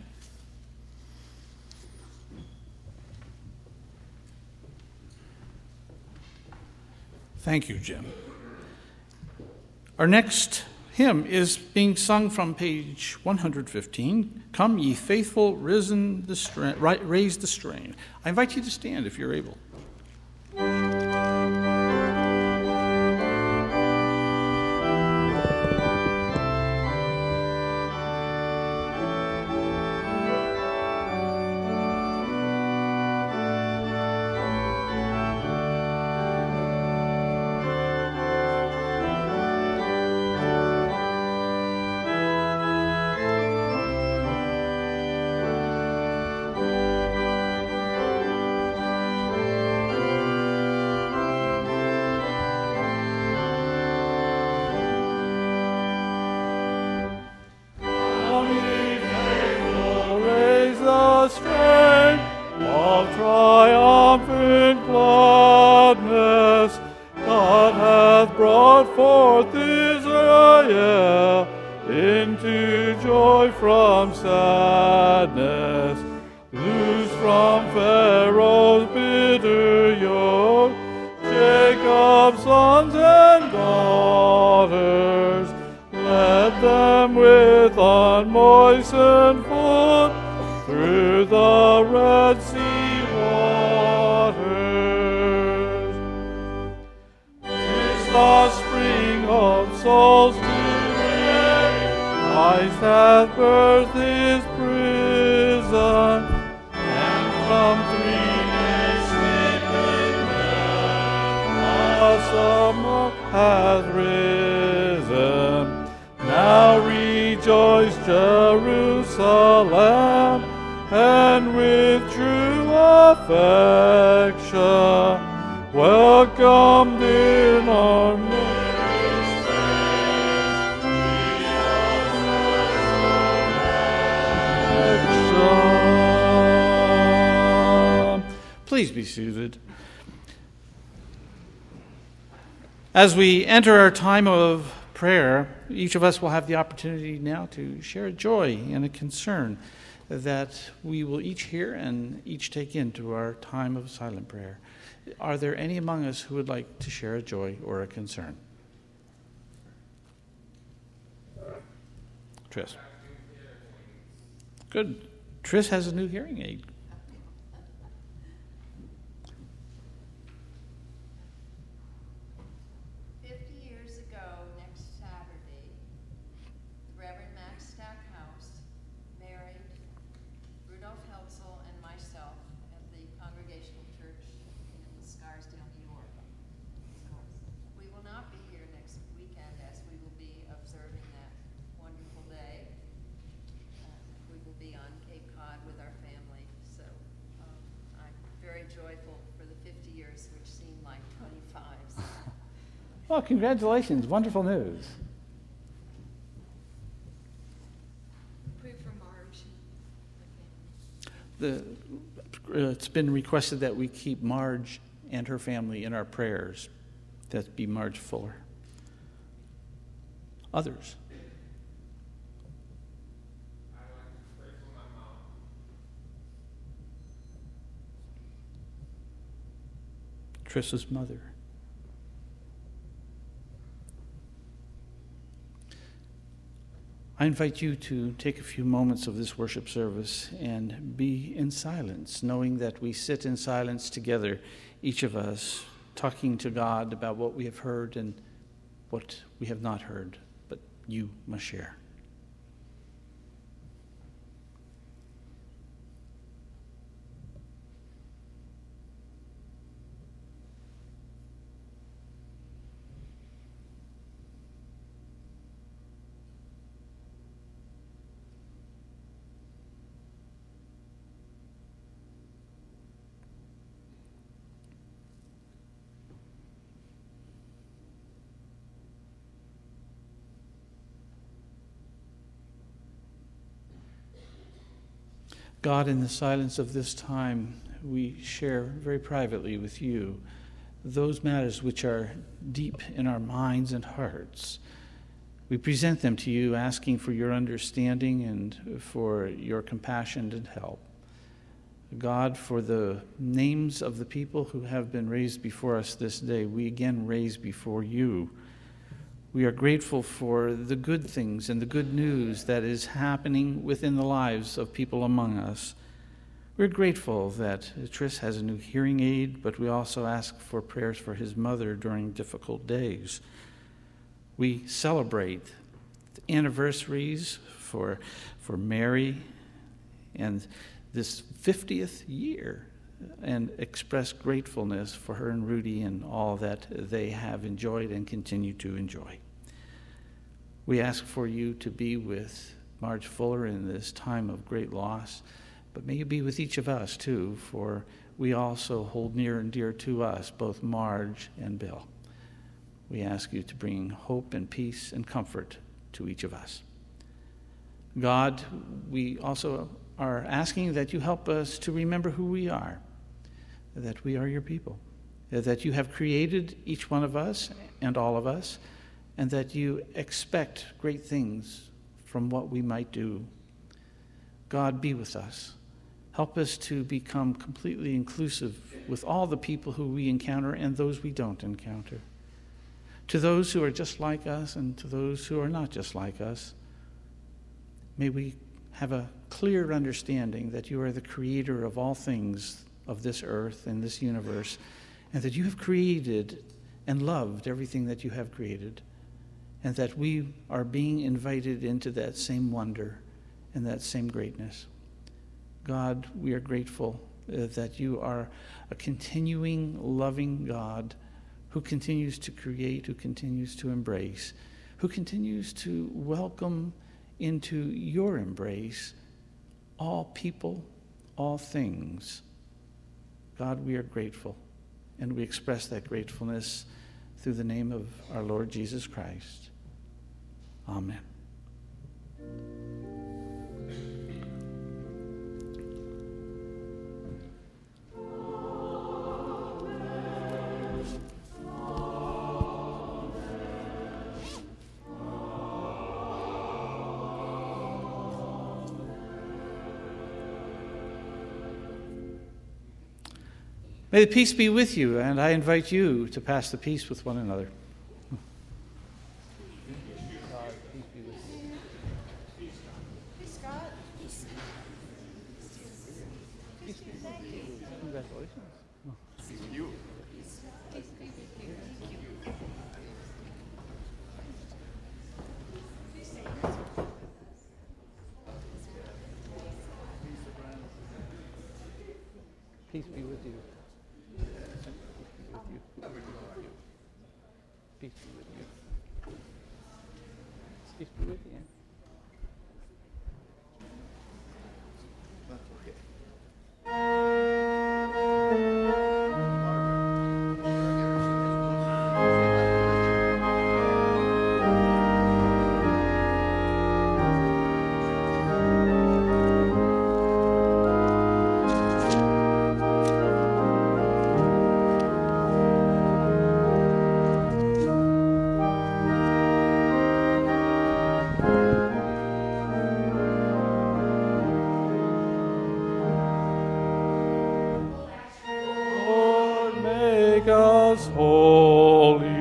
Thank you, Jim. Our next hymn is being sung from page one hundred fifteen, "Come Ye Faithful, risen the strain, raise the strain." I invite you to stand if you're able. Please be seated. As we enter our time of prayer, each of us will have the opportunity now to share a joy and a concern that we will each hear and each take into our time of silent prayer. Are there any among us who would like to share a joy or a concern? Tris? Good. Tris has a new hearing aid. Fifty years ago, next Saturday, Reverend Max Stackhouse married Rudolph Heltzel and myself at the Congregational Church in Scarsdale, New York. So we will not be here next weekend as we will be observing that wonderful day. Uh, we will be on Cape Cod with our family. So um, I'm very joyful for the fifty years, which seem like twenty-five. So. Well, congratulations. Wonderful news. Pray for Marge. The, uh, it's been requested that we keep Marge and her family in our prayers. That be Marge Fuller. Others. I like to pray for my mom. Tris's mother. I invite you to take a few moments of this worship service and be in silence, knowing that we sit in silence together, each of us, talking to God about what we have heard and what we have not heard, but you must share. God, in the silence of this time, we share very privately with you those matters which are deep in our minds and hearts. We present them to you, asking for your understanding and for your compassion and help. God, for the names of the people who have been raised before us this day, we again raise before you. We are grateful for the good things and the good news that is happening within the lives of people among us. We're grateful that Tris has a new hearing aid, but we also ask for prayers for his mother during difficult days. We celebrate the anniversaries for, for Mary and this fiftieth year and express gratefulness for her and Rudy and all that they have enjoyed and continue to enjoy. We ask for you to be with Marge Fuller in this time of great loss, but may you be with each of us too, for we also hold near and dear to us both Marge and Bill. We ask you to bring hope and peace and comfort to each of us. God, we also are asking that you help us to remember who we are, that we are your people, that you have created each one of us and all of us, and that you expect great things from what we might do. God, be with us. Help us to become completely inclusive with all the people who we encounter and those we don't encounter. To those who are just like us and to those who are not just like us, may we have a clear understanding that you are the creator of all things of this earth and this universe, and that you have created and loved everything that you have created, and that we are being invited into that same wonder and that same greatness. God, we are grateful uh, that you are a continuing, loving God who continues to create, who continues to embrace, who continues to welcome into your embrace all people, all things. God, we are grateful, and we express that gratefulness through the name of our Lord Jesus Christ. Amen. May the peace be with you, and I invite you to pass the peace with one another. Congratulations. Peace be with you. Peace be with you. Peace be with you. Lord, make us holy.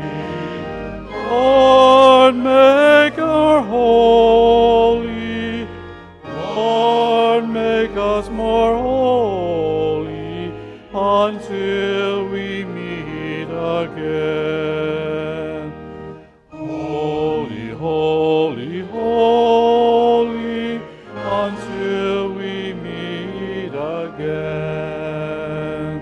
Lord, make our holy. Lord, make us more holy until we meet again. Holy, holy, holy until we meet again.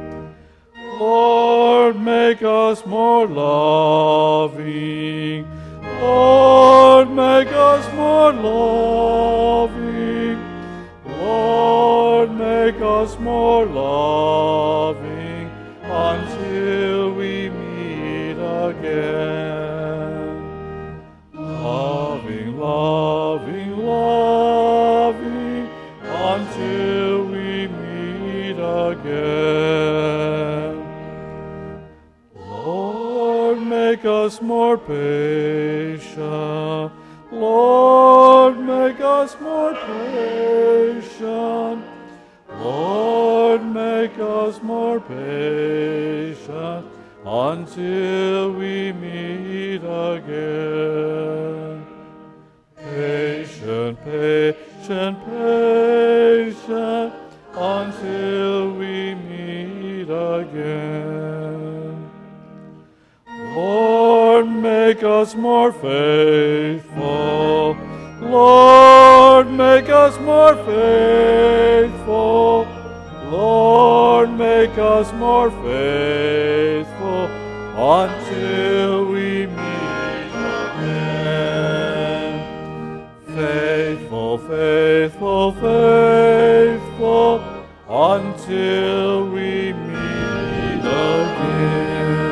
Lord, make us more loving. Lord, make us more loving. Lord, make us more loving until we meet again. Loving, loving, loving until we meet again. Lord, make us more patient. Lord, make us more patient. Lord, make us more patient until we meet again. Patient, patient, patient until we meet again. Lord, make us more faithful. Lord, make us more faithful. Lord, make us more faithful until we meet again. Faithful, faithful, faithful until we meet again.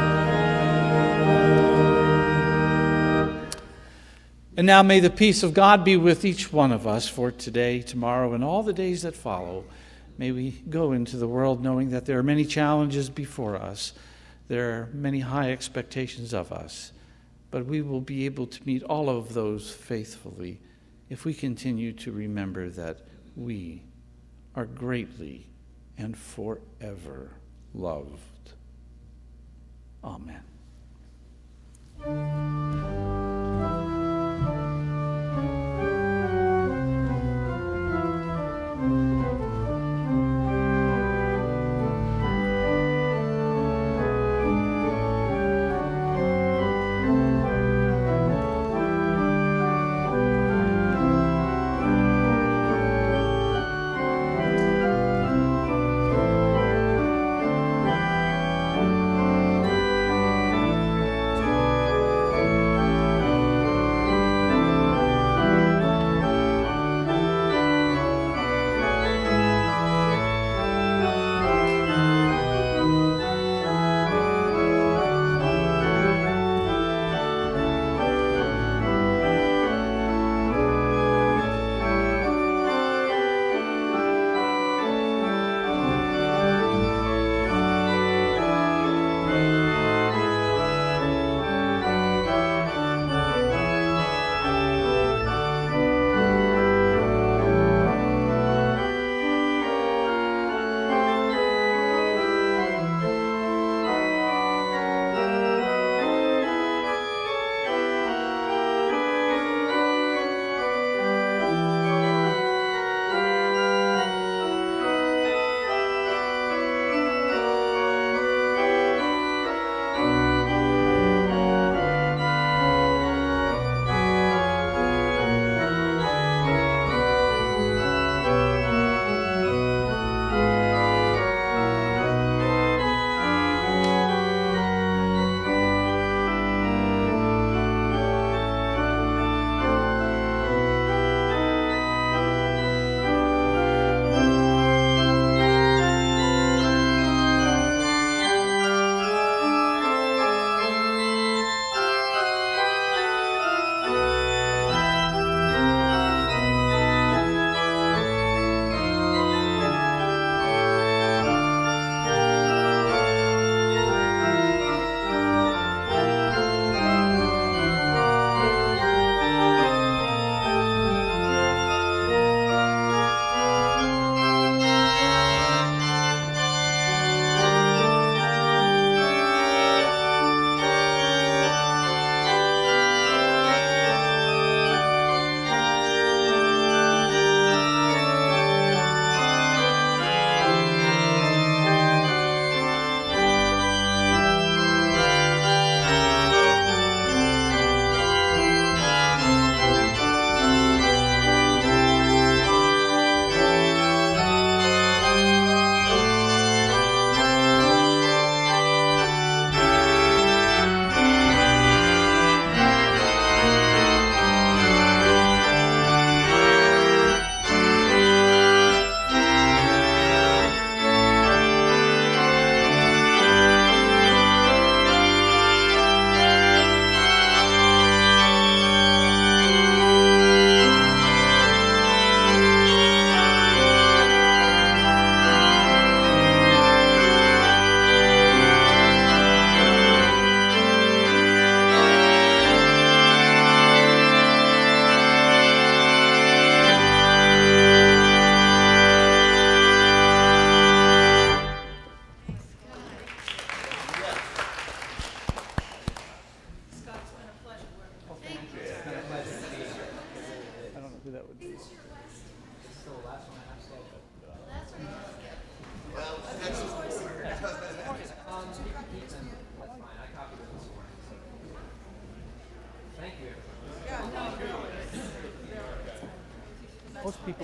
And now may the peace of God be with each one of us for today, tomorrow, and all the days that follow. May we go into the world knowing that there are many challenges before us. There are many high expectations of us. But we will be able to meet all of those faithfully if we continue to remember that we are greatly and forever loved. Amen. Most people